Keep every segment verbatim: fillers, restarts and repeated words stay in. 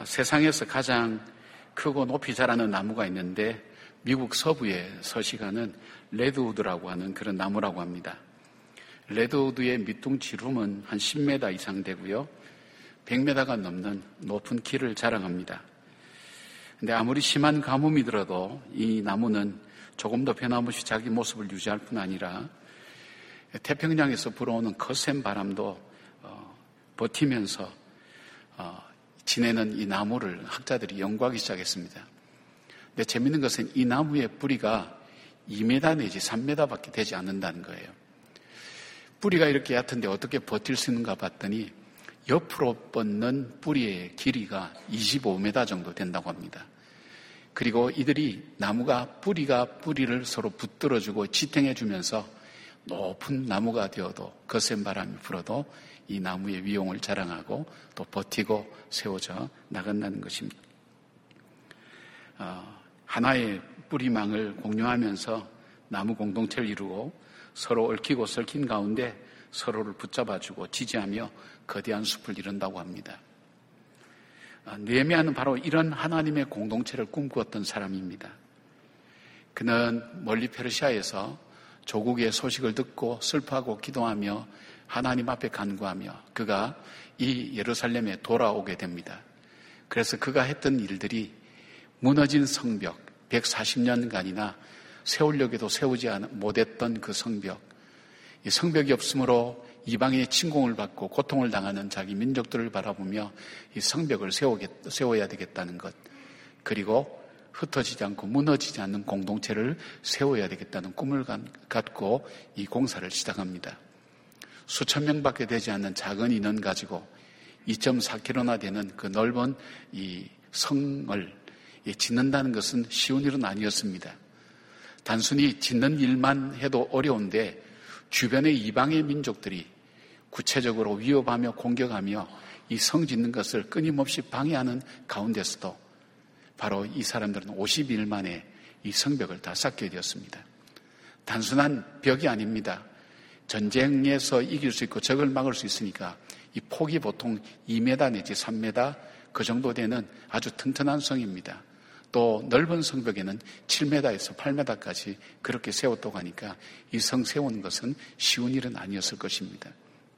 세상에서 가장 크고 높이 자라는 나무가 있는데 미국 서부에 서식하는 레드우드라고 하는 그런 나무라고 합니다. 레드우드의 밑둥지름은 한 십 미터 이상 되고요. 백 미터가 넘는 높은 키를 자랑합니다. 근데 아무리 심한 가뭄이 들어도 이 나무는 조금 더 변함없이 자기 모습을 유지할 뿐 아니라 태평양에서 불어오는 거센 바람도 어, 버티면서 어, 지내는 이 나무를 학자들이 연구하기 시작했습니다. 근데 재밌는 것은 이 나무의 뿌리가 이 미터 내지 삼 미터밖에 되지 않는다는 거예요. 뿌리가 이렇게 얕은데 어떻게 버틸 수 있는가 봤더니 옆으로 뻗는 뿌리의 길이가 이십오 미터 정도 된다고 합니다. 그리고 이들이 나무가 뿌리가 뿌리를 서로 붙들어주고 지탱해주면서 높은 나무가 되어도 거센 바람이 불어도 이 나무의 위용을 자랑하고 또 버티고 세워져 나간다는 것입니다. 어, 하나의 뿌리망을 공유하면서 나무 공동체를 이루고 서로 얽히고 설킨 가운데 서로를 붙잡아주고 지지하며 거대한 숲을 이룬다고 합니다. 느헤미야는 바로 이런 하나님의 공동체를 꿈꾸었던 사람입니다. 그는 멀리 페르시아에서 조국의 소식을 듣고 슬퍼하고 기도하며 하나님 앞에 간구하며 그가 이 예루살렘에 돌아오게 됩니다. 그래서 그가 했던 일들이 무너진 성벽, 백사십 년간이나 세우려고도 세우지 못했던 그 성벽, 이 성벽이 없으므로 이방인의 침공을 받고 고통을 당하는 자기 민족들을 바라보며 이 성벽을 세우겠, 세워야 되겠다는 것, 그리고 흩어지지 않고 무너지지 않는 공동체를 세워야 되겠다는 꿈을 갖고 이 공사를 시작합니다. 수천 명밖에 되지 않는 작은 인원 가지고 이 점 사 킬로미터나 되는 그 넓은 이 성을 짓는다는 것은 쉬운 일은 아니었습니다. 단순히 짓는 일만 해도 어려운데 주변의 이방의 민족들이 구체적으로 위협하며 공격하며 이 성 짓는 것을 끊임없이 방해하는 가운데서도 바로 이 사람들은 오십 일 만에 이 성벽을 다 쌓게 되었습니다. 단순한 벽이 아닙니다. 전쟁에서 이길 수 있고 적을 막을 수 있으니까 이 폭이 보통 이 미터 내지 삼 미터 그 정도 되는 아주 튼튼한 성입니다. 또 넓은 성벽에는 칠 미터에서 팔 미터까지 그렇게 세웠다고 하니까 이 성 세우는 것은 쉬운 일은 아니었을 것입니다.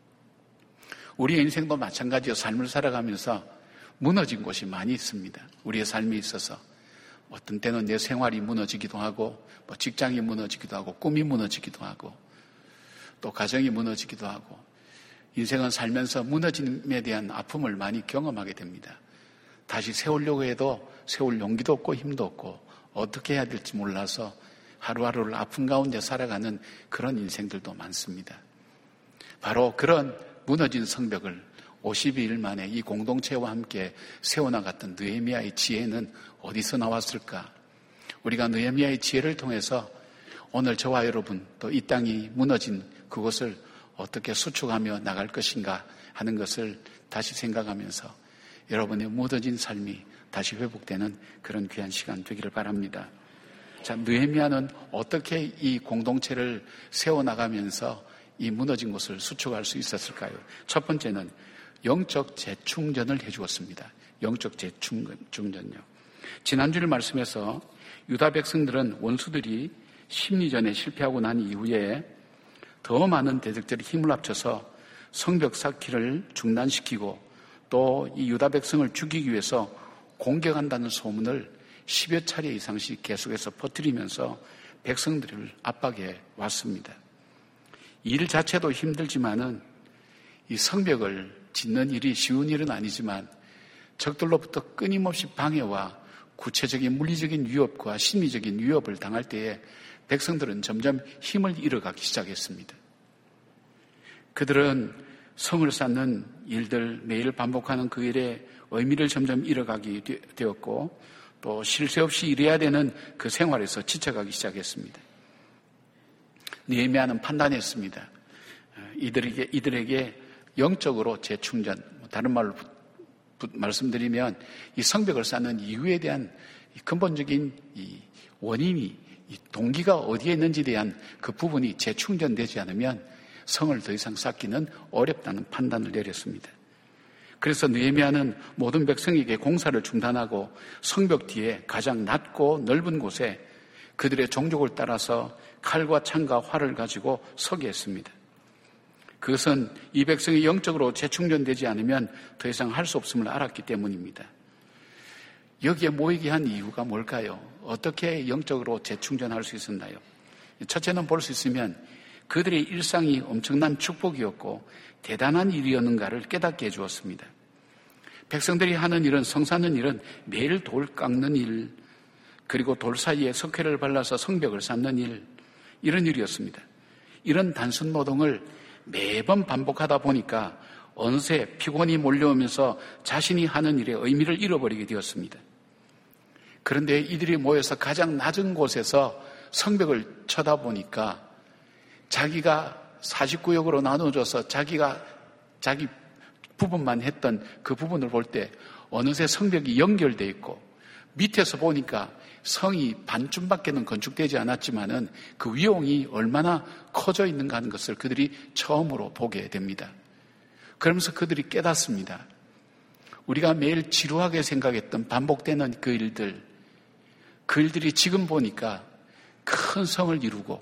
우리의 인생도 마찬가지로 삶을 살아가면서 무너진 곳이 많이 있습니다. 우리의 삶에 있어서 어떤 때는 내 생활이 무너지기도 하고 뭐 직장이 무너지기도 하고 꿈이 무너지기도 하고 또 가정이 무너지기도 하고 인생은 살면서 무너짐에 대한 아픔을 많이 경험하게 됩니다. 다시 세우려고 해도 세울 용기도 없고 힘도 없고 어떻게 해야 될지 몰라서 하루하루를 아픔 가운데 살아가는 그런 인생들도 많습니다. 바로 그런 무너진 성벽을 오십이 일 만에 이 공동체와 함께 세워나갔던 느헤미야의 지혜는 어디서 나왔을까? 우리가 느헤미야의 지혜를 통해서 오늘 저와 여러분 또 이 땅이 무너진 그것을 어떻게 수축하며 나갈 것인가 하는 것을 다시 생각하면서 여러분의 무너진 삶이 다시 회복되는 그런 귀한 시간 되기를 바랍니다. 자, 느헤미야는 어떻게 이 공동체를 세워나가면서 이 무너진 곳을 수축할 수 있었을까요? 첫 번째는 영적 재충전을 해주었습니다. 영적 재충전요. 지난주일 말씀에서 유다 백성들은 원수들이 심리전에 실패하고 난 이후에 더 많은 대적들이 힘을 합쳐서 성벽 쌓기를 중단시키고 또 이 유다 백성을 죽이기 위해서 공격한다는 소문을 십여 차례 이상씩 계속해서 퍼뜨리면서 백성들을 압박해 왔습니다. 이 일 자체도 힘들지만은 이 성벽을 짓는 일이 쉬운 일은 아니지만 적들로부터 끊임없이 방해와 구체적인 물리적인 위협과 심리적인 위협을 당할 때에 백성들은 점점 힘을 잃어가기 시작했습니다. 그들은 성을 쌓는 일들, 매일 반복하는 그 일에 의미를 점점 잃어가게 되었고 또 쉴 새 없이 일해야 되는 그 생활에서 지쳐가기 시작했습니다. 느헤미야는 판단했습니다. 이들에게, 이들에게 영적으로 재충전, 다른 말로 말씀드리면 이 성벽을 쌓는 이유에 대한 근본적인 이 원인이, 이 동기가 어디에 있는지에 대한 그 부분이 재충전되지 않으면 성을 더 이상 쌓기는 어렵다는 판단을 내렸습니다. 그래서 느헤미야는 모든 백성에게 공사를 중단하고 성벽 뒤에 가장 낮고 넓은 곳에 그들의 종족을 따라서 칼과 창과 활을 가지고 서게 했습니다. 그것은 이 백성이 영적으로 재충전되지 않으면 더 이상 할 수 없음을 알았기 때문입니다. 여기에 모이게 한 이유가 뭘까요? 어떻게 영적으로 재충전할 수 있었나요? 첫째는 볼 수 있으면 그들의 일상이 엄청난 축복이었고 대단한 일이었는가를 깨닫게 해주었습니다. 백성들이 하는 일은, 성사하는 일은 매일 돌 깎는 일, 그리고 돌 사이에 석회를 발라서 성벽을 쌓는 일, 이런 일이었습니다. 이런 단순 노동을 매번 반복하다 보니까 어느새 피곤이 몰려오면서 자신이 하는 일의 의미를 잃어버리게 되었습니다. 그런데 이들이 모여서 가장 낮은 곳에서 성벽을 쳐다보니까 자기가 사십구 역으로 나눠줘서 자기가 자기 부분만 했던 그 부분을 볼 때 어느새 성벽이 연결되어 있고 밑에서 보니까 성이 반쯤밖에는 건축되지 않았지만은 그 위용이 얼마나 커져 있는가 하는 것을 그들이 처음으로 보게 됩니다. 그러면서 그들이 깨닫습니다. 우리가 매일 지루하게 생각했던 반복되는 그 일들, 그 일들이 지금 보니까 큰 성을 이루고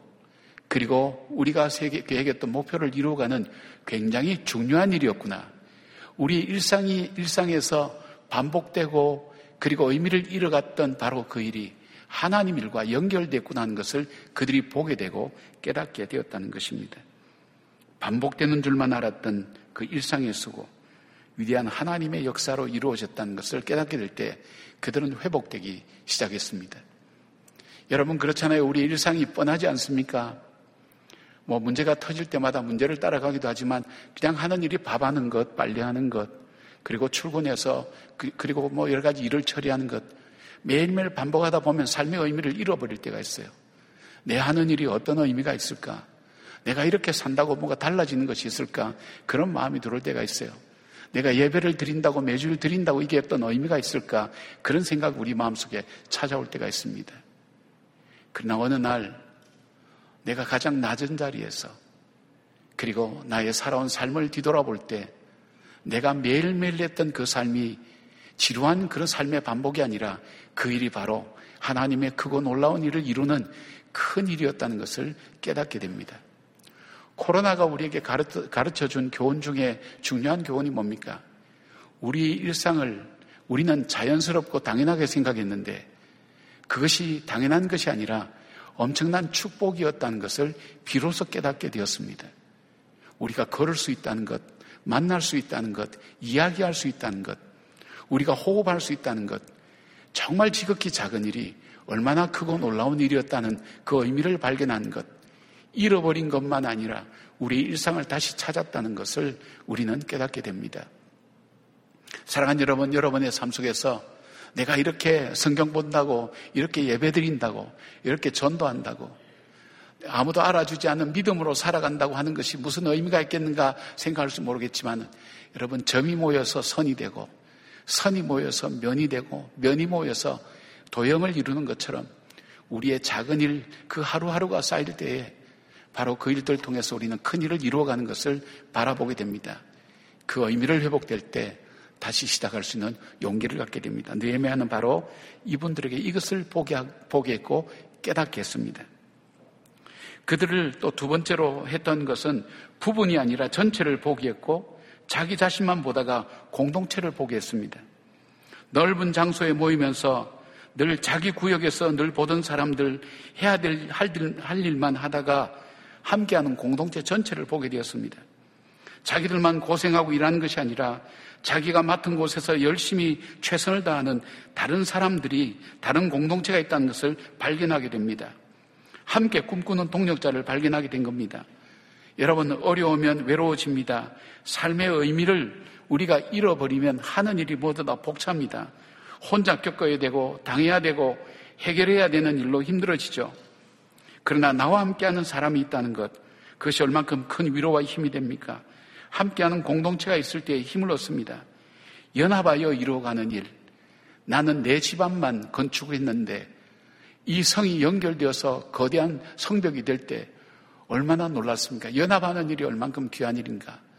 그리고 우리가 계획했던 목표를 이루어가는 굉장히 중요한 일이었구나. 우리 일상이 일상에서 반복되고 그리고 의미를 잃어갔던 바로 그 일이 하나님 일과 연결됐구나 하는 것을 그들이 보게 되고 깨닫게 되었다는 것입니다. 반복되는 줄만 알았던 그 일상에 쓰고 위대한 하나님의 역사로 이루어졌다는 것을 깨닫게 될 때 그들은 회복되기 시작했습니다. 여러분 그렇잖아요. 우리 일상이 뻔하지 않습니까? 뭐 문제가 터질 때마다 문제를 따라가기도 하지만 그냥 하는 일이 밥 하는 것, 빨래하는 것, 그리고 출근해서 그, 그리고 뭐 여러 가지 일을 처리하는 것 매일매일 반복하다 보면 삶의 의미를 잃어버릴 때가 있어요. 내 하는 일이 어떤 의미가 있을까? 내가 이렇게 산다고 뭐가 달라지는 것이 있을까? 그런 마음이 들어올 때가 있어요. 내가 예배를 드린다고 매주일 드린다고 이게 어떤 의미가 있을까? 그런 생각이 우리 마음속에 찾아올 때가 있습니다. 그러나 어느 날 내가 가장 낮은 자리에서 그리고 나의 살아온 삶을 뒤돌아볼 때 내가 매일매일 했던 그 삶이 지루한 그런 삶의 반복이 아니라 그 일이 바로 하나님의 크고 놀라운 일을 이루는 큰 일이었다는 것을 깨닫게 됩니다. 코로나가 우리에게 가르쳐준 교훈 중에 중요한 교훈이 뭡니까? 우리 일상을 우리는 자연스럽고 당연하게 생각했는데 그것이 당연한 것이 아니라 엄청난 축복이었다는 것을 비로소 깨닫게 되었습니다. 우리가 걸을 수 있다는 것, 만날 수 있다는 것, 이야기할 수 있다는 것, 우리가 호흡할 수 있다는 것, 정말 지극히 작은 일이 얼마나 크고 놀라운 일이었다는 그 의미를 발견한 것, 잃어버린 것만 아니라 우리 일상을 다시 찾았다는 것을 우리는 깨닫게 됩니다. 사랑하는 여러분, 여러분의 삶 속에서 내가 이렇게 성경 본다고, 이렇게 예배 드린다고, 이렇게 전도한다고, 아무도 알아주지 않는 믿음으로 살아간다고 하는 것이 무슨 의미가 있겠는가 생각할지 모르겠지만 여러분, 점이 모여서 선이 되고 선이 모여서 면이 되고 면이 모여서 도형을 이루는 것처럼 우리의 작은 일, 그 하루하루가 쌓일 때에 바로 그 일들을 통해서 우리는 큰 일을 이루어가는 것을 바라보게 됩니다. 그 의미를 회복될 때 다시 시작할 수 있는 용기를 갖게 됩니다. 느헤미야는 바로 이분들에게 이것을 보게, 보게 했고 깨닫게 했습니다. 그들을 또 두 번째로 했던 것은 부분이 아니라 전체를 보게 했고 자기 자신만 보다가 공동체를 보게 했습니다. 넓은 장소에 모이면서 늘 자기 구역에서 늘 보던 사람들 해야 될, 할, 할 일만 하다가 함께하는 공동체 전체를 보게 되었습니다. 자기들만 고생하고 일하는 것이 아니라 자기가 맡은 곳에서 열심히 최선을 다하는 다른 사람들이, 다른 공동체가 있다는 것을 발견하게 됩니다. 함께 꿈꾸는 동력자를 발견하게 된 겁니다. 여러분, 어려우면 외로워집니다. 삶의 의미를 우리가 잃어버리면 하는 일이 모두 다 벅찹니다. 혼자 겪어야 되고 당해야 되고 해결해야 되는 일로 힘들어지죠. 그러나 나와 함께하는 사람이 있다는 것, 그것이 얼만큼 큰 위로와 힘이 됩니까? 함께하는 공동체가 있을 때에 힘을 얻습니다. 연합하여 이루어가는 일, 나는 내 집안만 건축을 했는데 이 성이 연결되어서 거대한 성벽이 될 때 얼마나 놀랐습니까? 연합하는 일이 얼만큼 귀한 일인가?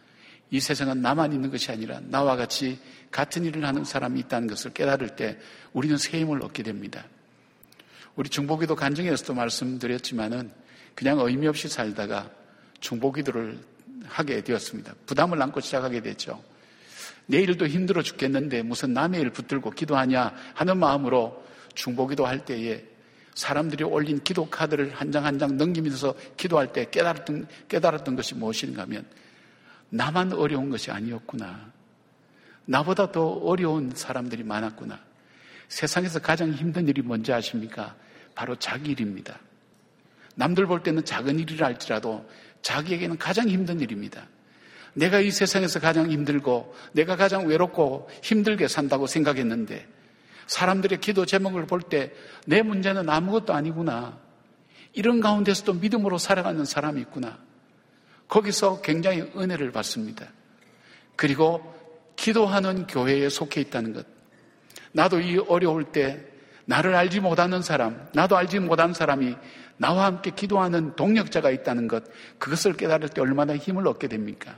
이 세상은 나만 있는 것이 아니라 나와 같이 같은 일을 하는 사람이 있다는 것을 깨달을 때 우리는 새 힘을 얻게 됩니다. 우리 중보기도 간증에서도 말씀드렸지만은 그냥 의미 없이 살다가 중보기도를 하게 되었습니다. 부담을 안고 시작하게 됐죠. 내일도 힘들어 죽겠는데 무슨 남의 일 붙들고 기도하냐 하는 마음으로 중보기도 할 때에 사람들이 올린 기도 카드를 한 장 한 장 넘기면서 기도할 때 깨달았던, 깨달았던 것이 무엇인가 하면 나만 어려운 것이 아니었구나. 나보다 더 어려운 사람들이 많았구나. 세상에서 가장 힘든 일이 뭔지 아십니까? 바로 자기 일입니다. 남들 볼 때는 작은 일이라 할지라도 자기에게는 가장 힘든 일입니다. 내가 이 세상에서 가장 힘들고 내가 가장 외롭고 힘들게 산다고 생각했는데 사람들의 기도 제목을 볼 때 내 문제는 아무것도 아니구나. 이런 가운데서도 믿음으로 살아가는 사람이 있구나. 거기서 굉장히 은혜를 받습니다. 그리고 기도하는 교회에 속해 있다는 것. 나도 이 어려울 때 나를 알지 못하는 사람, 나도 알지 못한 사람이 나와 함께 기도하는 동력자가 있다는 것, 그것을 깨달을 때 얼마나 힘을 얻게 됩니까?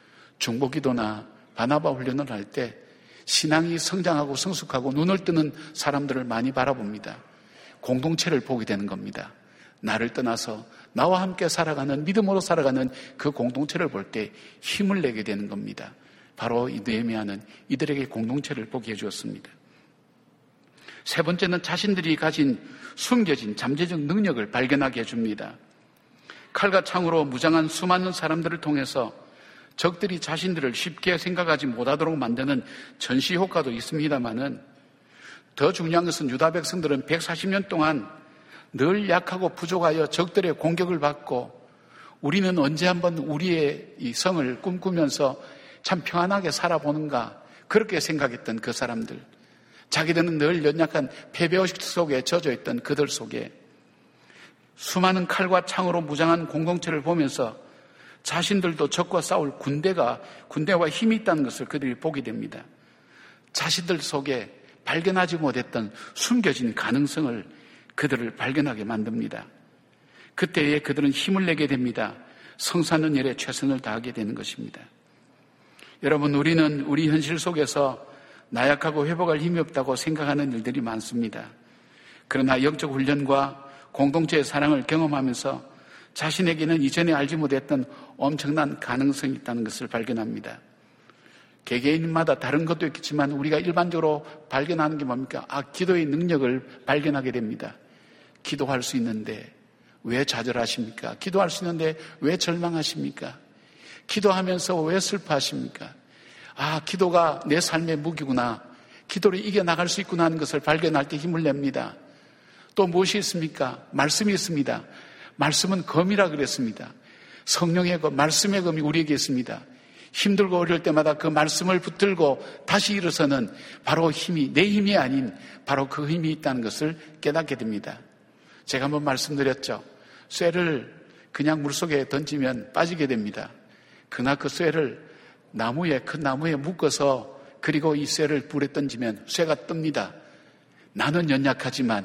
중보기도나 바나바 훈련을 할 때 신앙이 성장하고 성숙하고 눈을 뜨는 사람들을 많이 바라봅니다. 공동체를 보게 되는 겁니다. 나를 떠나서 나와 함께 살아가는, 믿음으로 살아가는 그 공동체를 볼 때 힘을 내게 되는 겁니다. 바로 이 느헤미야는 이들에게 공동체를 보게 해주었습니다. 세 번째는 자신들이 가진 숨겨진 잠재적 능력을 발견하게 해줍니다. 칼과 창으로 무장한 수많은 사람들을 통해서 적들이 자신들을 쉽게 생각하지 못하도록 만드는 전시 효과도 있습니다만은 더 중요한 것은 유다 백성들은 백사십 년 동안 늘 약하고 부족하여 적들의 공격을 받고 우리는 언제 한번 우리의 이 성을 꿈꾸면서 참 평안하게 살아보는가 그렇게 생각했던 그 사람들, 자기들은 늘 연약한 패배의식 속에 젖어있던 그들 속에 수많은 칼과 창으로 무장한 공동체를 보면서 자신들도 적과 싸울 군대가, 군대와 힘이 있다는 것을 그들이 보게 됩니다. 자신들 속에 발견하지 못했던 숨겨진 가능성을 그들을 발견하게 만듭니다. 그때에 그들은 힘을 내게 됩니다. 성사하는 일에 최선을 다하게 되는 것입니다. 여러분, 우리는 우리 현실 속에서 나약하고 회복할 힘이 없다고 생각하는 일들이 많습니다. 그러나 영적 훈련과 공동체의 사랑을 경험하면서 자신에게는 이전에 알지 못했던 엄청난 가능성이 있다는 것을 발견합니다. 개개인마다 다른 것도 있겠지만 우리가 일반적으로 발견하는 게 뭡니까? 아, 기도의 능력을 발견하게 됩니다. 기도할 수 있는데 왜 좌절하십니까? 기도할 수 있는데 왜 절망하십니까? 기도하면서 왜 슬퍼하십니까? 아, 기도가 내 삶의 무기구나. 기도를 이겨나갈 수 있구나 하는 것을 발견할 때 힘을 냅니다. 또 무엇이 있습니까? 말씀이 있습니다. 말씀은 검이라 그랬습니다. 성령의 검, 말씀의 검이 우리에게 있습니다. 힘들고 어려울 때마다 그 말씀을 붙들고 다시 일어서는 바로 힘이, 내 힘이 아닌 바로 그 힘이 있다는 것을 깨닫게 됩니다. 제가 한번 말씀드렸죠. 쇠를 그냥 물속에 던지면 빠지게 됩니다. 그러나 그 쇠를 나무에, 큰 나무에 묶어서 그리고 이 쇠를 불에 던지면 쇠가 뜹니다. 나는 연약하지만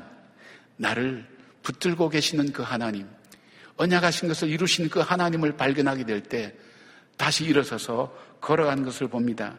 나를 붙들고 계시는 그 하나님, 언약하신 것을 이루신 그 하나님을 발견하게 될 때 다시 일어서서 걸어가는 것을 봅니다.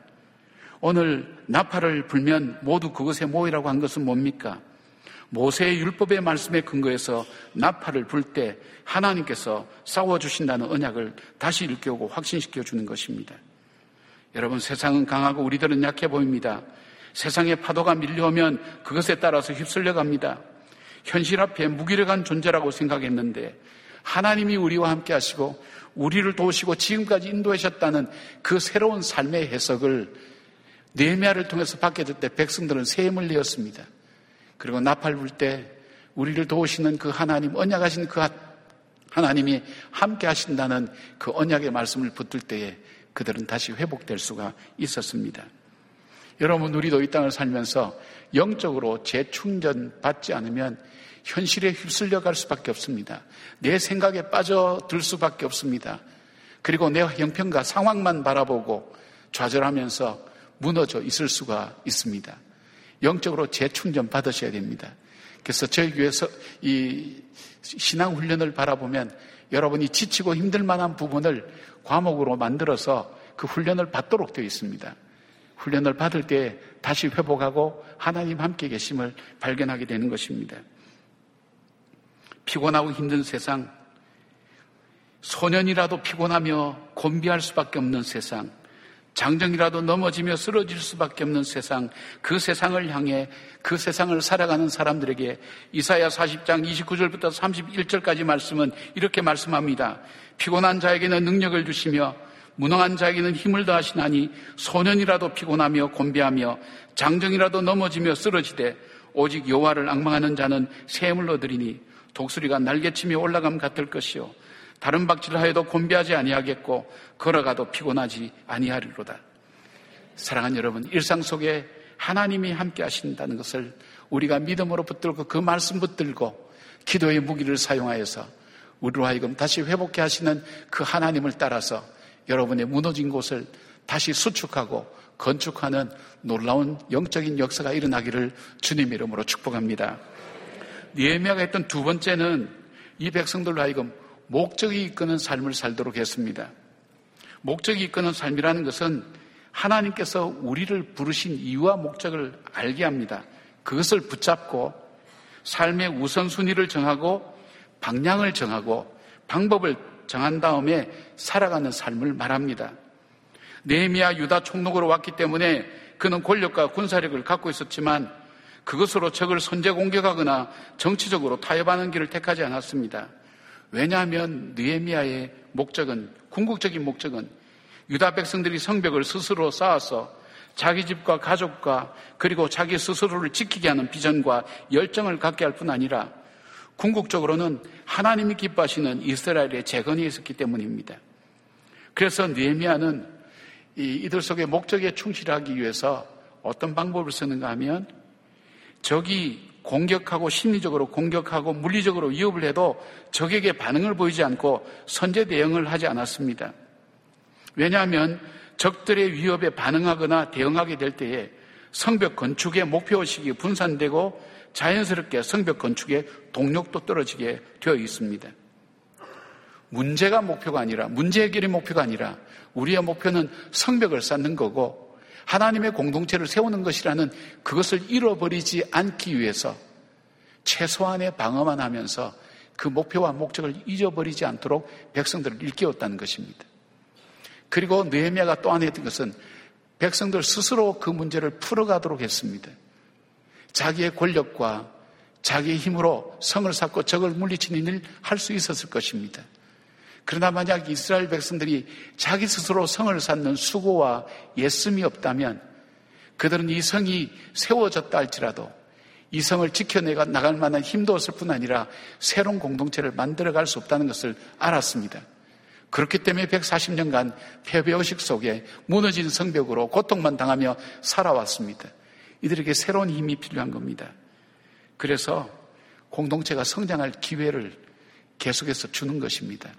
오늘 나팔을 불면 모두 그것에 모이라고 한 것은 뭡니까? 모세의 율법의 말씀에 근거해서 나팔을 불 때 하나님께서 싸워주신다는 언약을 다시 일깨우고 확신시켜 주는 것입니다. 여러분, 세상은 강하고 우리들은 약해 보입니다. 세상의 파도가 밀려오면 그것에 따라서 휩쓸려 갑니다. 현실 앞에 무기력한 존재라고 생각했는데 하나님이 우리와 함께 하시고 우리를 도우시고 지금까지 인도하셨다는 그 새로운 삶의 해석을 느헤미야를 통해서 받게 될 때 백성들은 새 힘을 내었습니다. 그리고 나팔 불 때 우리를 도우시는 그 하나님, 언약하신 그 하나님이 함께 하신다는 그 언약의 말씀을 붙들 때에 그들은 다시 회복될 수가 있었습니다. 여러분, 우리도 이 땅을 살면서 영적으로 재충전 받지 않으면 현실에 휩쓸려 갈 수밖에 없습니다. 내 생각에 빠져들 수밖에 없습니다. 그리고 내 형편과 상황만 바라보고 좌절하면서 무너져 있을 수가 있습니다. 영적으로 재충전 받으셔야 됩니다. 그래서 저희 교회에서 이 신앙 훈련을 바라보면 여러분이 지치고 힘들 만한 부분을 과목으로 만들어서 그 훈련을 받도록 되어 있습니다. 훈련을 받을 때 다시 회복하고 하나님 함께 계심을 발견하게 되는 것입니다. 피곤하고 힘든 세상, 소년이라도 피곤하며 곤비할 수밖에 없는 세상, 장정이라도 넘어지며 쓰러질 수밖에 없는 세상, 그 세상을 향해 그 세상을 살아가는 사람들에게 이사야 사십 장 이십구 절부터 삼십일 절까지 말씀은 이렇게 말씀합니다. 피곤한 자에게는 능력을 주시며 무능한 자에게는 힘을 더하시나니 소년이라도 피곤하며 곤비하며 장정이라도 넘어지며 쓰러지되 오직 여호와를 앙망하는 자는 새 힘을 얻으리니 독수리가 날개치며 올라감 같을 것이요 다른 박질을 하여도 곤비하지 아니하겠고 걸어가도 피곤하지 아니하리로다. 사랑하는 여러분, 일상 속에 하나님이 함께 하신다는 것을 우리가 믿음으로 붙들고 그 말씀 붙들고 기도의 무기를 사용하여서 우리로 하여금 다시 회복해 하시는 그 하나님을 따라서 여러분의 무너진 곳을 다시 수축하고 건축하는 놀라운 영적인 역사가 일어나기를 주님 이름으로 축복합니다. 느헤미야가 했던 두 번째는 이 백성들로 하여금 목적이 이끄는 삶을 살도록 했습니다. 목적이 이끄는 삶이라는 것은 하나님께서 우리를 부르신 이유와 목적을 알게 합니다. 그것을 붙잡고 삶의 우선순위를 정하고 방향을 정하고 방법을 정한 다음에 살아가는 삶을 말합니다. 느헤미야 유다 총독으로 왔기 때문에 그는 권력과 군사력을 갖고 있었지만 그것으로 적을 선제 공격하거나 정치적으로 타협하는 길을 택하지 않았습니다. 왜냐하면 느헤미야의 목적은, 궁극적인 목적은 유다 백성들이 성벽을 스스로 쌓아서 자기 집과 가족과 그리고 자기 스스로를 지키게 하는 비전과 열정을 갖게 할 뿐 아니라 궁극적으로는 하나님이 기뻐하시는 이스라엘의 재건이 있었기 때문입니다. 그래서 느헤미야는 이들 속의 목적에 충실하기 위해서 어떤 방법을 쓰는가 하면 적이 공격하고 심리적으로 공격하고 물리적으로 위협을 해도 적에게 반응을 보이지 않고 선제 대응을 하지 않았습니다. 왜냐하면 적들의 위협에 반응하거나 대응하게 될 때에 성벽 건축의 목표의식이 분산되고 자연스럽게 성벽 건축의 동력도 떨어지게 되어 있습니다. 문제가 목표가 아니라, 문제 해결이 목표가 아니라 우리의 목표는 성벽을 쌓는 거고 하나님의 공동체를 세우는 것이라는 그것을 잃어버리지 않기 위해서 최소한의 방어만 하면서 그 목표와 목적을 잊어버리지 않도록 백성들을 일깨웠다는 것입니다. 그리고 느헤미야가 또 하나 했던 것은 백성들 스스로 그 문제를 풀어가도록 했습니다. 자기의 권력과 자기의 힘으로 성을 쌓고 적을 물리치는 일을 할 수 있었을 것입니다. 그러나 만약 이스라엘 백성들이 자기 스스로 성을 쌓는 수고와 예씀이 없다면 그들은 이 성이 세워졌다 할지라도 이 성을 지켜내가 나갈 만한 힘도 없을 뿐 아니라 새로운 공동체를 만들어갈 수 없다는 것을 알았습니다. 그렇기 때문에 백사십 년간 패배의식 속에 무너진 성벽으로 고통만 당하며 살아왔습니다. 이들에게 새로운 힘이 필요한 겁니다. 그래서 공동체가 성장할 기회를 계속해서 주는 것입니다.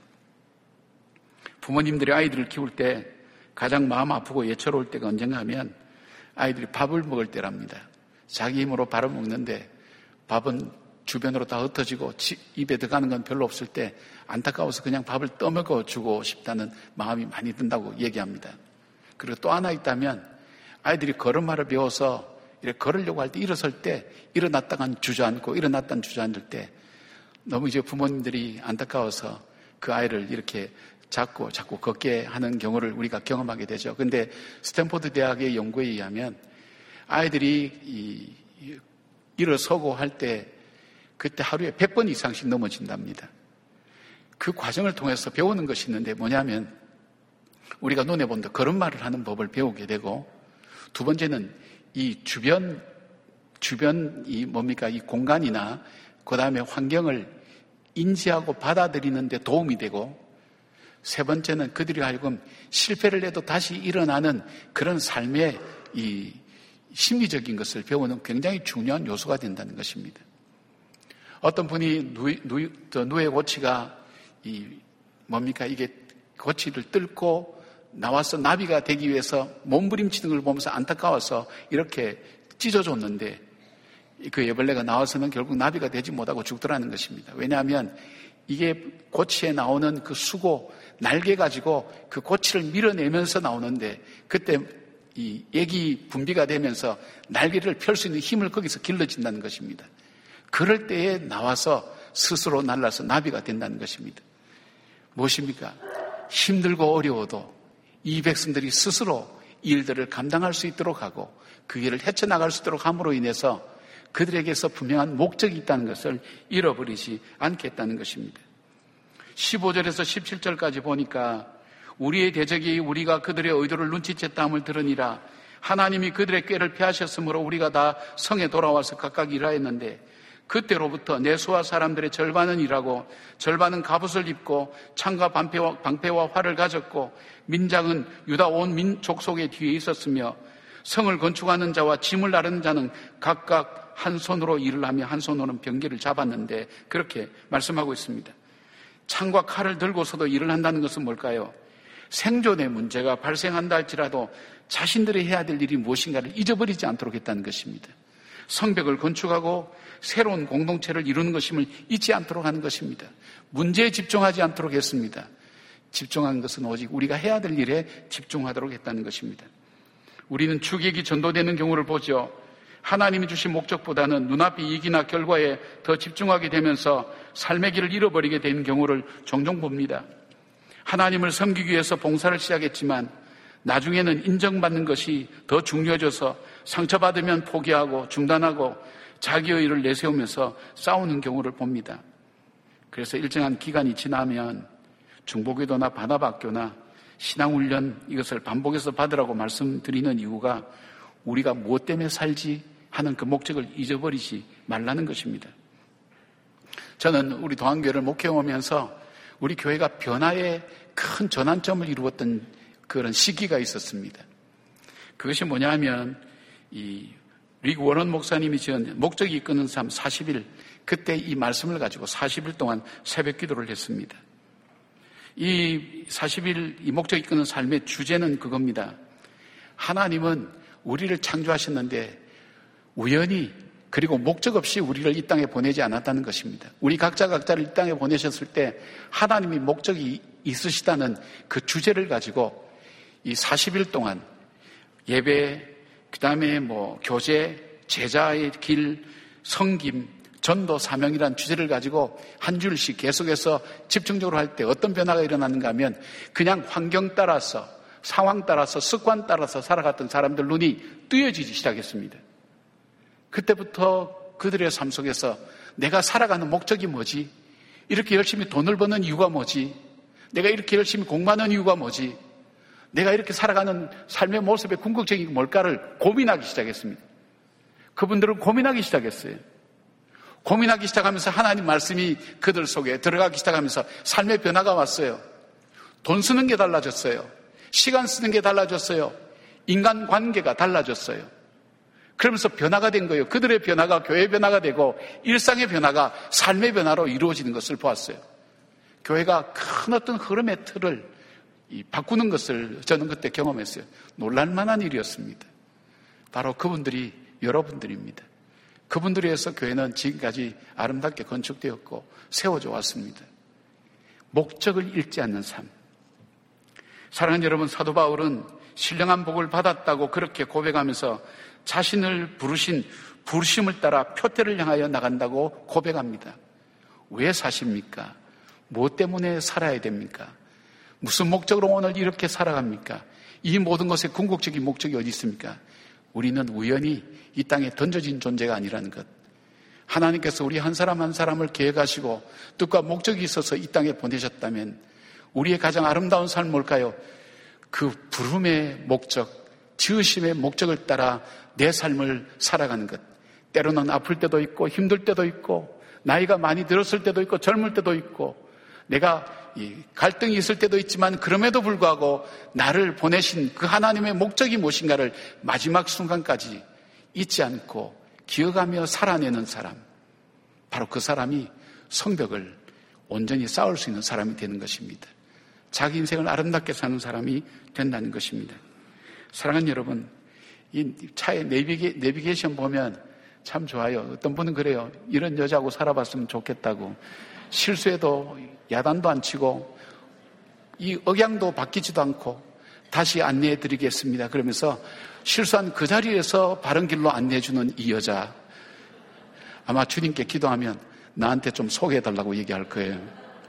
부모님들이 아이들을 키울 때 가장 마음 아프고 예초로울 때가 언젠가 하면 아이들이 밥을 먹을 때랍니다. 자기 힘으로 밥을 먹는데 밥은 주변으로 다 흩어지고 입에 들어가는 건 별로 없을 때 안타까워서 그냥 밥을 떠먹어 주고 싶다는 마음이 많이 든다고 얘기합니다. 그리고 또 하나 있다면 아이들이 걸음마를 배워서 이렇게 걸으려고 할 때 일어설 때 일어났다간 주저앉고 일어났다간 주저앉을 때 너무 이제 부모님들이 안타까워서 그 아이를 이렇게 자꾸 자꾸 걷게 하는 경우를 우리가 경험하게 되죠. 그런데 스탠포드 대학의 연구에 의하면 아이들이 이, 일어서고 할 때 그때 하루에 백 번 이상씩 넘어진답니다. 그 과정을 통해서 배우는 것이 있는데 뭐냐면 우리가 눈에 본다 걸음마를 하는 법을 배우게 되고 두 번째는 이 주변 주변 이 뭡니까 이 공간이나 그 다음에 환경을 인지하고 받아들이는 데 도움이 되고 세 번째는 그들이 하여금 실패를 해도 다시 일어나는 그런 삶의 이 심리적인 것을 배우는 굉장히 중요한 요소가 된다는 것입니다. 어떤 분이 누이, 누이, 누에 고치가 이 뭡니까 이게 고치를 뚫고 나와서 나비가 되기 위해서 몸부림치는 걸 보면서 안타까워서 이렇게 찢어줬는데 그 애벌레가 나와서는 결국 나비가 되지 못하고 죽더라는 것입니다. 왜냐하면 이게 고치에 나오는 그 수고, 날개 가지고 그 고치를 밀어내면서 나오는데 그때 이 액이 분비가 되면서 날개를 펼 수 있는 힘을 거기서 길러진다는 것입니다. 그럴 때에 나와서 스스로 날라서 나비가 된다는 것입니다. 무엇입니까? 힘들고 어려워도 이 백성들이 스스로 일들을 감당할 수 있도록 하고 그 일을 헤쳐나갈 수 있도록 함으로 인해서 그들에게서 분명한 목적이 있다는 것을 잃어버리지 않겠다는 것입니다. 십오 절에서 십칠 절까지 보니까 우리의 대적이 우리가 그들의 의도를 눈치챘다함을 들으니라. 하나님이 그들의 꾀를 피하셨으므로 우리가 다 성에 돌아와서 각각 일하였는데 그때로부터 내 수하 사람들의 절반은 일하고 절반은 갑옷을 입고 창과 방패와, 방패와 활을 가졌고 민장은 유다 온 민 족속의 뒤에 있었으며 성을 건축하는 자와 짐을 나르는 자는 각각 한 손으로 일을 하며 한 손으로는 병기를 잡았는데 그렇게 말씀하고 있습니다. 창과 칼을 들고서도 일을 한다는 것은 뭘까요? 생존의 문제가 발생한다 할지라도 자신들이 해야 될 일이 무엇인가를 잊어버리지 않도록 했다는 것입니다. 성벽을 건축하고 새로운 공동체를 이루는 것임을 잊지 않도록 하는 것입니다. 문제에 집중하지 않도록 했습니다. 집중한 것은 오직 우리가 해야 될 일에 집중하도록 했다는 것입니다. 우리는 추격이 전도되는 경우를 보죠. 하나님이 주신 목적보다는 눈앞의 이익이나 결과에 더 집중하게 되면서 삶의 길을 잃어버리게 되는 경우를 종종 봅니다. 하나님을 섬기기 위해서 봉사를 시작했지만 나중에는 인정받는 것이 더 중요해져서 상처받으면 포기하고 중단하고 자기의 일을 내세우면서 싸우는 경우를 봅니다. 그래서 일정한 기간이 지나면 중보기도나 반합학교나 신앙훈련 이것을 반복해서 받으라고 말씀드리는 이유가 우리가 무엇 때문에 살지 하는 그 목적을 잊어버리지 말라는 것입니다. 저는 우리 도안교회를 목회하면서 우리 교회가 변화의 큰 전환점을 이루었던 그런 시기가 있었습니다. 그것이 뭐냐 하면 이 리그 워런 목사님이 지은 목적이 이끄는 삶 사십 일, 그때 이 말씀을 가지고 사십 일 동안 새벽 기도를 했습니다. 이 사십 일 이 목적이 이끄는 삶의 주제는 그겁니다. 하나님은 우리를 창조하셨는데 우연히 그리고 목적 없이 우리를 이 땅에 보내지 않았다는 것입니다. 우리 각자 각자를 이 땅에 보내셨을 때 하나님이 목적이 있으시다는 그 주제를 가지고 이 사십 일 동안 예배, 그 다음에 뭐 교제, 제자의 길, 섬김, 전도, 사명이라는 주제를 가지고 한 줄씩 계속해서 집중적으로 할 때 어떤 변화가 일어나는가 하면 그냥 환경 따라서, 상황 따라서, 습관 따라서 살아갔던 사람들 눈이 뜨여지기 시작했습니다. 그때부터 그들의 삶 속에서 내가 살아가는 목적이 뭐지? 이렇게 열심히 돈을 버는 이유가 뭐지? 내가 이렇게 열심히 공부하는 이유가 뭐지? 내가 이렇게 살아가는 삶의 모습의 궁극적인 뭘까를 고민하기 시작했습니다. 그분들은 고민하기 시작했어요. 고민하기 시작하면서 하나님 말씀이 그들 속에 들어가기 시작하면서 삶의 변화가 왔어요. 돈 쓰는 게 달라졌어요. 시간 쓰는 게 달라졌어요. 인간관계가 달라졌어요. 그러면서 변화가 된 거예요. 그들의 변화가 교회의 변화가 되고 일상의 변화가 삶의 변화로 이루어지는 것을 보았어요. 교회가 큰 어떤 흐름의 틀을 바꾸는 것을 저는 그때 경험했어요. 놀랄만한 일이었습니다. 바로 그분들이 여러분들입니다. 그분들에 의해서 교회는 지금까지 아름답게 건축되었고 세워져 왔습니다. 목적을 잃지 않는 삶. 사랑하는 여러분, 사도 바울은 신령한 복을 받았다고 그렇게 고백하면서 자신을 부르신 부르심을 따라 표대를 향하여 나간다고 고백합니다. 왜 사십니까? 무엇 때문에 살아야 됩니까? 무슨 목적으로 오늘 이렇게 살아갑니까? 이 모든 것의 궁극적인 목적이 어디 있습니까? 우리는 우연히 이 땅에 던져진 존재가 아니라는 것. 하나님께서 우리 한 사람 한 사람을 계획하시고 뜻과 목적이 있어서 이 땅에 보내셨다면 우리의 가장 아름다운 삶은 뭘까요? 그 부름의 목적, 지으심의 목적을 따라 내 삶을 살아가는 것. 때로는 아플 때도 있고 힘들 때도 있고 나이가 많이 들었을 때도 있고 젊을 때도 있고 내가 갈등이 있을 때도 있지만 그럼에도 불구하고 나를 보내신 그 하나님의 목적이 무엇인가를 마지막 순간까지 잊지 않고 기억하며 살아내는 사람, 바로 그 사람이 성벽을 온전히 쌓을 수 있는 사람이 되는 것입니다. 자기 인생을 아름답게 사는 사람이 된다는 것입니다. 사랑하는 여러분, 이 차의 내비게, 내비게이션 보면 참 좋아요. 어떤 분은 그래요. 이런 여자하고 살아봤으면 좋겠다고. 실수해도 야단도 안 치고 이 억양도 바뀌지도 않고 다시 안내해 드리겠습니다. 그러면서 실수한 그 자리에서 바른 길로 안내해 주는 이 여자, 아마 주님께 기도하면 나한테 좀 소개해 달라고 얘기할 거예요.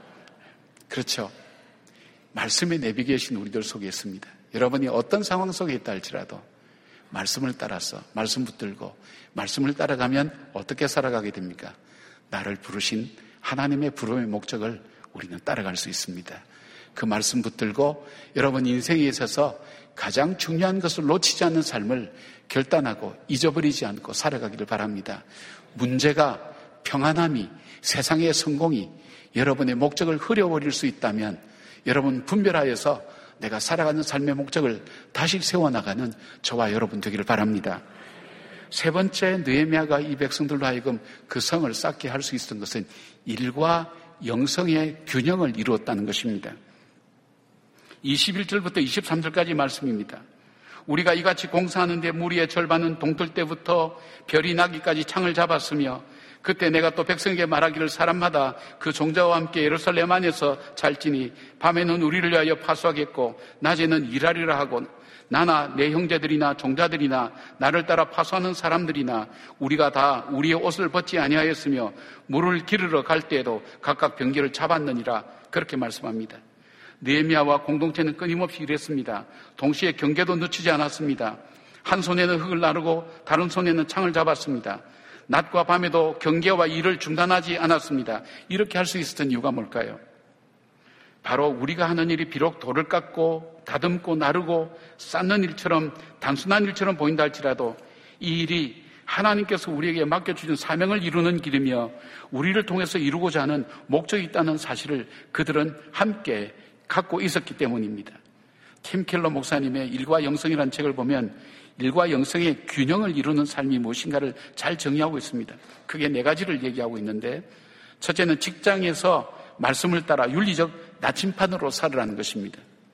그렇죠. 말씀에 내비게이션 우리들 속에 있습니다. 여러분이 어떤 상황 속에 있다 할지라도 말씀을 따라서 말씀 붙들고 말씀을 따라가면 어떻게 살아가게 됩니까? 나를 부르신 하나님의 부름의 목적을 우리는 따라갈 수 있습니다. 그 말씀 붙들고 여러분 인생에 있어서 가장 중요한 것을 놓치지 않는 삶을 결단하고 잊어버리지 않고 살아가기를 바랍니다. 문제가, 평안함이, 세상의 성공이 여러분의 목적을 흐려버릴 수 있다면 여러분 분별하여서 내가 살아가는 삶의 목적을 다시 세워나가는 저와 여러분 되기를 바랍니다. 세 번째, 느헤미야가 이 백성들로 하여금 그 성을 쌓게 할 수 있었던 것은 일과 영성의 균형을 이루었다는 것입니다. 이십일 절부터 이십삼 절까지 말씀입니다. 우리가 이같이 공사하는데 무리의 절반은 동틀 때부터 별이 나기까지 창을 잡았으며 그때 내가 또 백성에게 말하기를 사람마다 그 종자와 함께 예루살렘 안에서 잘지니 밤에는 우리를 위하여 파수하겠고 낮에는 일하리라 하고 나나 내 형제들이나 종자들이나 나를 따라 파수하는 사람들이나 우리가 다 우리의 옷을 벗지 아니하였으며 물을 기르러 갈 때에도 각각 병기를 잡았느니라. 그렇게 말씀합니다. 느헤미야와 공동체는 끊임없이 일했습니다. 동시에 경계도 늦추지 않았습니다. 한 손에는 흙을 나르고 다른 손에는 창을 잡았습니다. 낮과 밤에도 경계와 일을 중단하지 않았습니다. 이렇게 할 수 있었던 이유가 뭘까요? 바로 우리가 하는 일이 비록 돌을 깎고 다듬고 나르고 쌓는 일처럼 단순한 일처럼 보인다 할지라도 이 일이 하나님께서 우리에게 맡겨주신 사명을 이루는 길이며 우리를 통해서 이루고자 하는 목적이 있다는 사실을 그들은 함께 갖고 있었기 때문입니다. 팀 켈러 목사님의 일과 영성이라는 책을 보면 일과 영성의 균형을 이루는 삶이 무엇인가를 잘 정의하고 있습니다. 크게 네 가지를 얘기하고 있는데 첫째는 직장에서 말씀을 따라 윤리적 나침판으로 살으라는 것입니다.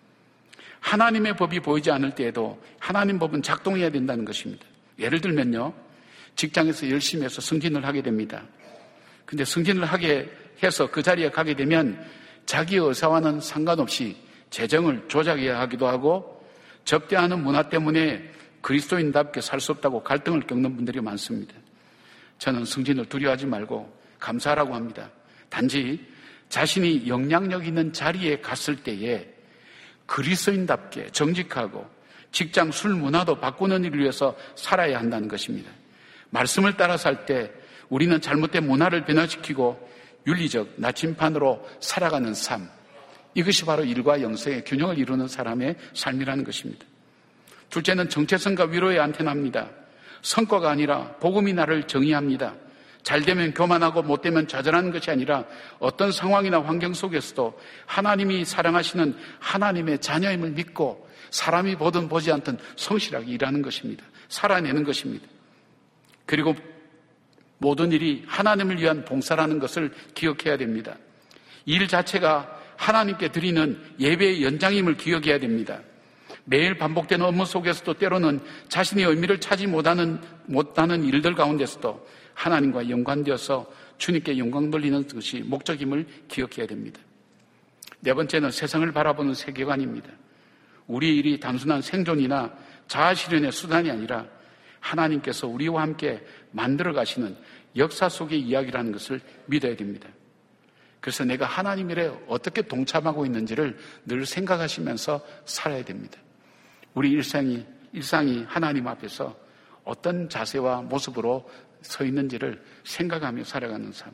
하나님의 법이 보이지 않을 때에도 하나님 법은 작동해야 된다는 것입니다. 예를 들면요, 직장에서 열심히 해서 승진을 하게 됩니다. 근데 승진을 하게 해서 그 자리에 가게 되면 자기 의사와는 상관없이 재정을 조작해야 하기도 하고 접대하는 문화 때문에 그리스도인답게 살 수 없다고 갈등을 겪는 분들이 많습니다. 저는 승진을 두려워하지 말고 감사하라고 합니다. 단지 자신이 영향력 있는 자리에 갔을 때에 그리스도인답게 정직하고 직장 술 문화도 바꾸는 일을 위해서 살아야 한다는 것입니다. 말씀을 따라 살 때 우리는 잘못된 문화를 변화시키고 윤리적 나침판으로 살아가는 삶, 이것이 바로 일과 영성의 균형을 이루는 사람의 삶이라는 것입니다. 둘째는 정체성과 위로의 안테나입니다. 성과가 아니라 복음이 나를 정의합니다. 잘되면 교만하고 못되면 좌절하는 것이 아니라 어떤 상황이나 환경 속에서도 하나님이 사랑하시는 하나님의 자녀임을 믿고 사람이 보든 보지 않든 성실하게 일하는 것입니다. 살아내는 것입니다. 그리고 모든 일이 하나님을 위한 봉사라는 것을 기억해야 됩니다. 일 자체가 하나님께 드리는 예배의 연장임을 기억해야 됩니다. 매일 반복되는 업무 속에서도 때로는 자신의 의미를 찾지 못하는, 못하는 일들 가운데서도 하나님과 연관되어서 주님께 영광 돌리는 것이 목적임을 기억해야 됩니다. 네 번째는 세상을 바라보는 세계관입니다. 우리 일이 단순한 생존이나 자아실현의 수단이 아니라 하나님께서 우리와 함께 만들어 가시는 역사 속의 이야기라는 것을 믿어야 됩니다. 그래서 내가 하나님 일에 어떻게 동참하고 있는지를 늘 생각하시면서 살아야 됩니다. 우리 일상이, 일상이 하나님 앞에서 어떤 자세와 모습으로 서 있는지를 생각하며 살아가는 삶.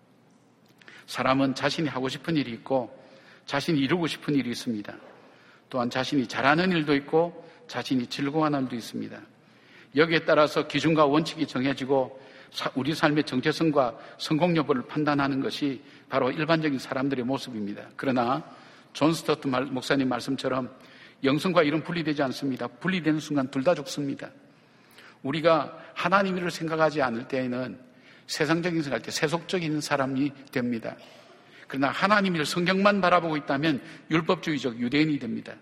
사람은 자신이 하고 싶은 일이 있고 자신이 이루고 싶은 일이 있습니다. 또한 자신이 잘하는 일도 있고 자신이 즐거워하는 일도 있습니다. 여기에 따라서 기준과 원칙이 정해지고 우리 삶의 정체성과 성공 여부를 판단하는 것이 바로 일반적인 사람들의 모습입니다. 그러나 존 스토트 목사님 말씀처럼 영성과 일은 분리되지 않습니다. 분리되는 순간 둘 다 죽습니다. 우리가 하나님 일을 생각하지 않을 때에는 세상적인 생각할 때 세속적인 사람이 됩니다. 그러나 하나님 일을 성경만 바라보고 있다면 율법주의적 유대인이 됩니다.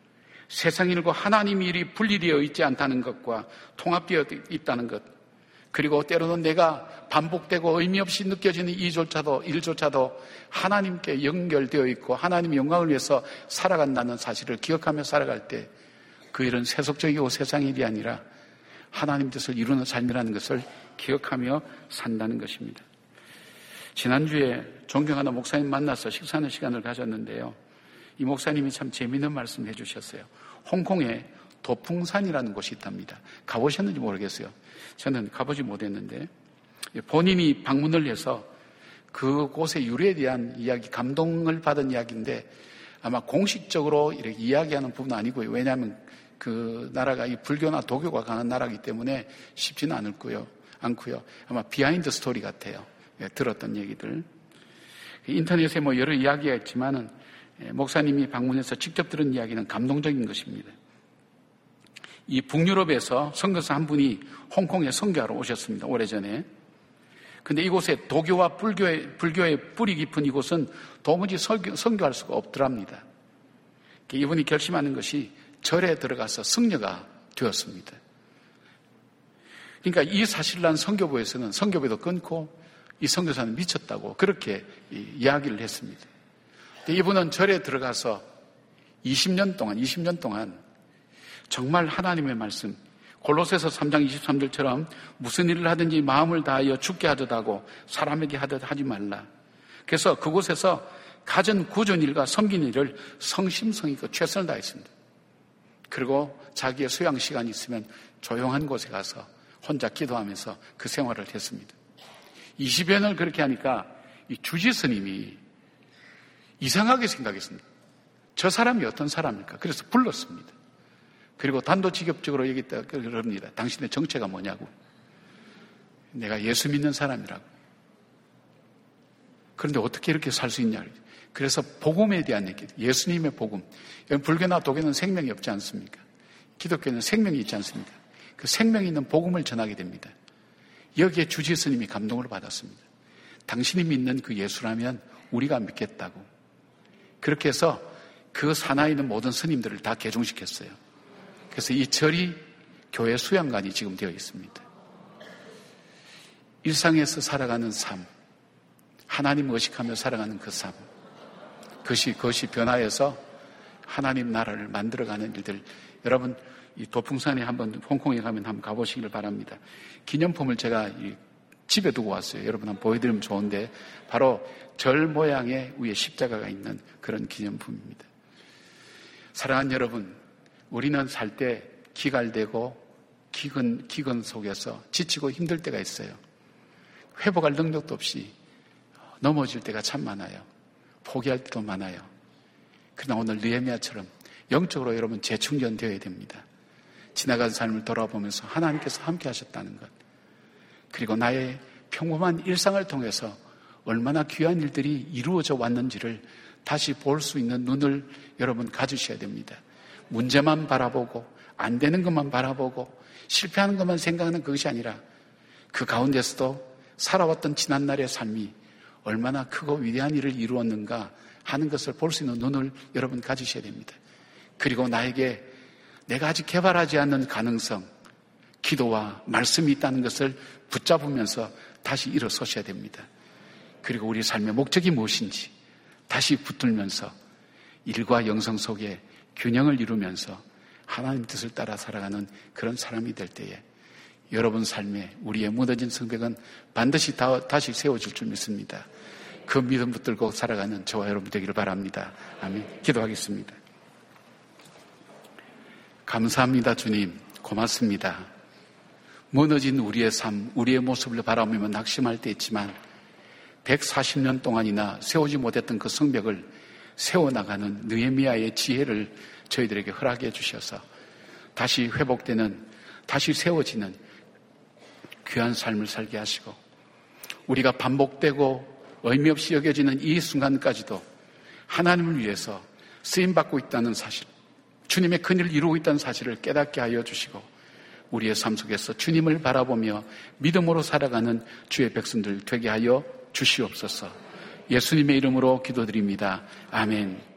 세상 일과 하나님 일이 분리되어 있지 않다는 것과 통합되어 있다는 것, 그리고 때로는 내가 반복되고 의미 없이 느껴지는 이조차도, 일조차도 하나님께 연결되어 있고 하나님의 영광을 위해서 살아간다는 사실을 기억하며 살아갈 때 그 일은 세속적이고 세상의 일이 아니라 하나님 뜻을 이루는 삶이라는 것을 기억하며 산다는 것입니다. 지난주에 존경하는 목사님 만나서 식사하는 시간을 가졌는데요. 이 목사님이 참 재미있는 말씀을 해주셨어요. 홍콩에 도풍산이라는 곳이 있답니다. 가보셨는지 모르겠어요. 저는 가보지 못했는데 본인이 방문을 해서 그곳의 유래에 대한 이야기, 감동을 받은 이야기인데 아마 공식적으로 이렇게 이야기하는 부분은 아니고요. 왜냐하면 그 나라가 이 불교나 도교가 강한 나라이기 때문에 쉽지는 않고요. 않고요. 아마 비하인드 스토리 같아요. 예, 들었던 얘기들. 인터넷에 뭐 여러 이야기가 있지만은 예, 목사님이 방문해서 직접 들은 이야기는 감동적인 것입니다. 이 북유럽에서 선교사 한 분이 홍콩에 선교하러 오셨습니다. 오래전에. 근데 이곳에 도교와 불교의, 불교의 뿌리 깊은 이곳은 도무지 선교, 선교할 수가 없더랍니다. 이분이 결심하는 것이 절에 들어가서 승려가 되었습니다. 그러니까 이 사실을 난 선교부에서는 선교부도 끊고 이 선교사는 미쳤다고 그렇게 이야기를 했습니다. 이분은 절에 들어가서 이십 년 동안, 이십 년 동안 정말 하나님의 말씀, 골로새서 삼 장 이십삼 절처럼 무슨 일을 하든지 마음을 다하여 죽게 하듯 하고 사람에게 하듯 하지 말라. 그래서 그곳에서 가전 구전 일과 섬기는 일을 성심성의껏 최선을 다했습니다. 그리고 자기의 수양 시간이 있으면 조용한 곳에 가서 혼자 기도하면서 그 생활을 했습니다. 이십여 년을 그렇게 하니까 이 주지 스님이 이상하게 생각했습니다. 저 사람이 어떤 사람일까? 그래서 불렀습니다. 그리고 단도직입적으로 얘기했다 그럽니다. 당신의 정체가 뭐냐고. 내가 예수 믿는 사람이라고. 그런데 어떻게 이렇게 살 수 있냐. 그래서 복음에 대한 얘기, 예수님의 복음. 불교나 도교는 생명이 없지 않습니까? 기독교는 생명이 있지 않습니까? 그 생명이 있는 복음을 전하게 됩니다. 여기에 주지 스님이 감동을 받았습니다. 당신이 믿는 그 예수라면 우리가 믿겠다고. 그렇게 해서 그 산하에 있는 모든 스님들을 다 개종시켰어요. 그래서 이 절이 교회 수양관이 지금 되어 있습니다. 일상에서 살아가는 삶, 하나님 의식하며 살아가는 그 삶, 그것이, 그것이 변화해서 하나님 나라를 만들어가는 일들. 여러분, 이 도풍산에 한번, 홍콩에 가면 한번 가보시길 바랍니다. 기념품을 제가 집에 두고 왔어요. 여러분 한번 보여드리면 좋은데, 바로 절 모양의 위에 십자가가 있는 그런 기념품입니다. 사랑하는 여러분, 우리는 살 때 기갈되고 기근, 기근 속에서 지치고 힘들 때가 있어요. 회복할 능력도 없이 넘어질 때가 참 많아요. 포기할 때도 많아요. 그러나 오늘 느헤미야처럼 영적으로 여러분 재충전되어야 됩니다. 지나간 삶을 돌아보면서 하나님께서 함께 하셨다는 것, 그리고 나의 평범한 일상을 통해서 얼마나 귀한 일들이 이루어져 왔는지를 다시 볼 수 있는 눈을 여러분 가지셔야 됩니다. 문제만 바라보고 안 되는 것만 바라보고 실패하는 것만 생각하는 그것이 아니라 그 가운데서도 살아왔던 지난날의 삶이 얼마나 크고 위대한 일을 이루었는가 하는 것을 볼 수 있는 눈을 여러분 가지셔야 됩니다. 그리고 나에게 내가 아직 개발하지 않는 가능성, 기도와 말씀이 있다는 것을 붙잡으면서 다시 일어서셔야 됩니다. 그리고 우리 삶의 목적이 무엇인지 다시 붙들면서 일과 영성 속에 균형을 이루면서 하나님 뜻을 따라 살아가는 그런 사람이 될 때에 여러분 삶에 우리의 무너진 성벽은 반드시 다, 다시 세워질 줄 믿습니다. 그 믿음 붙들고 살아가는 저와 여러분 되기를 바랍니다. 아멘. 기도하겠습니다. 감사합니다. 주님, 고맙습니다. 무너진 우리의 삶, 우리의 모습을 바라보면 낙심할 때 있지만 백사십 년 동안이나 세우지 못했던 그 성벽을 세워나가는 느헤미야의 지혜를 저희들에게 허락해 주셔서 다시 회복되는, 다시 세워지는 귀한 삶을 살게 하시고 우리가 반복되고 의미 없이 여겨지는 이 순간까지도 하나님을 위해서 쓰임받고 있다는 사실, 주님의 큰일을 이루고 있다는 사실을 깨닫게 하여 주시고 우리의 삶 속에서 주님을 바라보며 믿음으로 살아가는 주의 백성들 되게 하여 주시옵소서. 예수님의 이름으로 기도드립니다. 아멘.